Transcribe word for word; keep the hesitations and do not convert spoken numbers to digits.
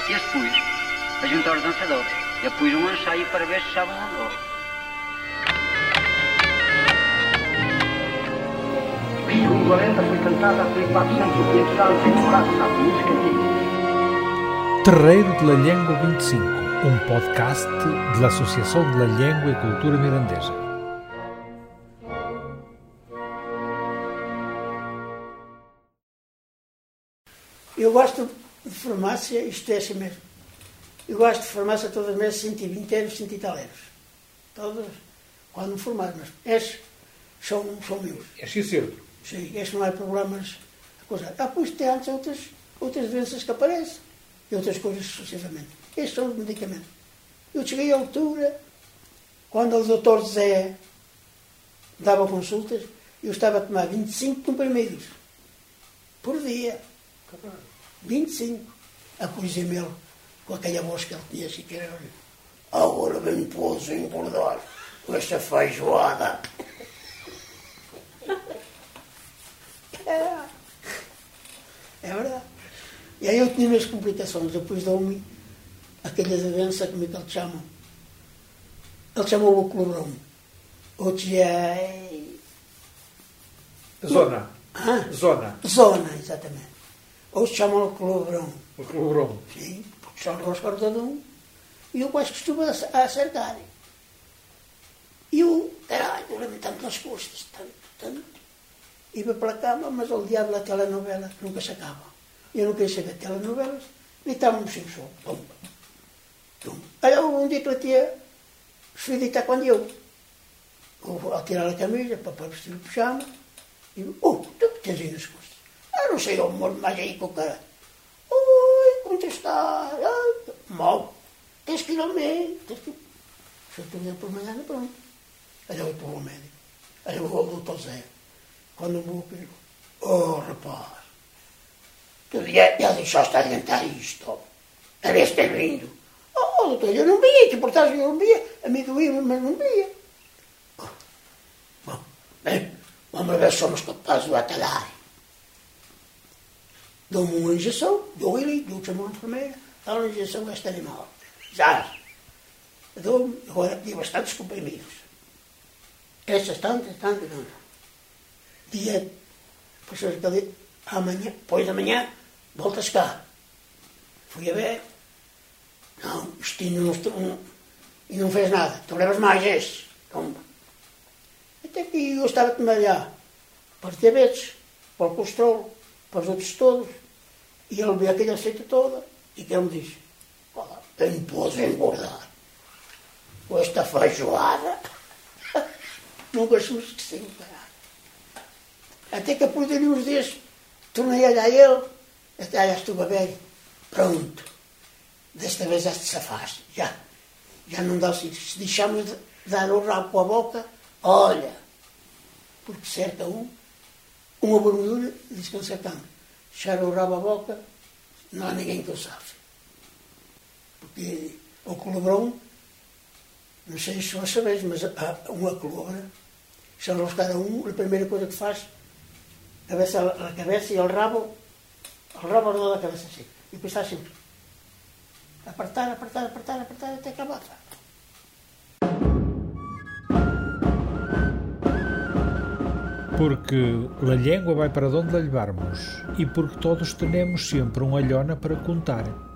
E depois, a juntar os dançadores. E depois um ensaio para ver se estavam ou não. O quarenta foi cantada por quatrocentos e quinhentos anos em França, a música antiga. Terreiro de la Llengua vinte e cinco, um podcast da Associação de la Llengua e Cultura Mirandesa. Eu gosto de farmácia, isto é assim mesmo. Eu gosto de farmácia todas as meses, cento e vinte euros, cento e tal euros. Todas, quando me formar, mas estes são, são meus. É sincero. Sim, estes não há problemas a coisa. Ah, pois tem antes outras, outras doenças que aparecem e outras coisas sucessivamente. Estes são os medicamentos. Eu cheguei à altura, quando o doutor Zé dava consultas, eu estava a tomar vinte e cinco comprimidos por dia. vinte e cinco. A coisa mel, com aquela voz que ele tinha assim, que era, agora bem pôs a engordar com esta feijoada. É, é verdade. E aí eu tinha minhas complicações. Depois deu-me aquela doença, como é que ele chama? Ele chamou o clobrão. Outros é... Zona. Hã? Zona. Zona, exatamente. Outros chamam o clobrão. O clobrão. Sim, porque são os cortadão. E eu quase costumo acertar. E eu, caralho, eu lembro tanto nas costas, tanto, tanto. Ia para a cama, mas o diabo da telenovela que nunca se acaba. Eu não queria saber de telenovelas, nem estávamos sem som. Tum, tum. Aí um dia para tia, esfredita quando eu. Vou tirar a camisa para, para vestir o pijama. E eu, oh, tu que tens aí nas costas? Ah, não sei, eu moro mais aí com o cara. Oi, como tu estás? Ah, mal. Tens que ir ao médico. Tens que ir. Se eu estou por manhã, pronto. Aí eu vou para o médico. Aí eu vou ao doutor Zé. Quando eu vou, eu oh, rapaz, tu já, já deixaste adiantar isto? A ver se tem vindo. Oh, doutor, eu não via, que portagem eu não via. A mim doía, mas não via. Oh, bom, bem, vamos ver se somos capazes de atalhar. Dou-me uma injeção, dou ele, dou-te a enfermeira, dá uma injeção a este animal. Já. Dou-me, agora dei bastantes comprimidos. Estas tantas, tantas, tantas. Dia, professor, amanhã, depois da manhã, voltas cá. Fui a ver. Não, isto ainda não, não, e não fez nada. Tu levas mais este. Toma. Até que eu estava a tomar já para os diabetes, para o colesterol, para os outros todos. E ele viu aquela receita toda e que ele me disse, oh, tem pôs a engordar. Com esta feijoada, nunca se me esqueci, caralho. Até que depois de uns dias tornei a olhar a ele, até já estou a ver, pronto, desta vez já te safaste, já, já não dá se, se deixamos de dar o rabo com a boca, olha, porque cerca um, uma borbulha, diz que ele cercando, cheira o rabo à boca, não há ninguém que o safe. Porque o colobrão, não sei se vós sabeis, mas há uma colobra, se ela buscar a um, a primeira coisa que faz, cabeça, a cabeça e o rabo, o rabo ao redor da cabeça assim. E depois está sempre. Apertar, apertar, apertar, apertar até acabar. Porque a língua vai para onde a levarmos e porque todos temos sempre uma alhona para contar.